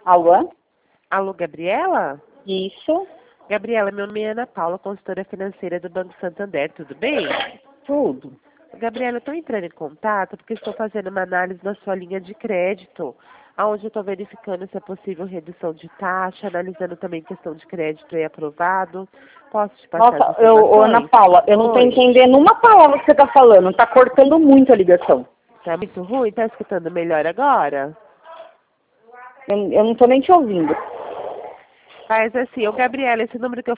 Alô? Alô, Gabriela? Isso? Gabriela, meu nome é Ana Paula, consultora financeira do Banco Santander, tudo bem? Tudo. Gabriela, eu estou entrando em contato porque estou fazendo uma análise da sua linha de crédito, onde eu estou verificando se é possível redução de taxa, analisando também questão de crédito aí aprovado. Posso te passar as Nossa, informações? Ana Paula, eu não tô Oi. entendendo uma palavra que você tá falando. Tá cortando muito a ligação. Tá muito ruim? Tá escutando melhor agora? Eu não tô nem te ouvindo. Mas assim, ô Gabriela, esse número que eu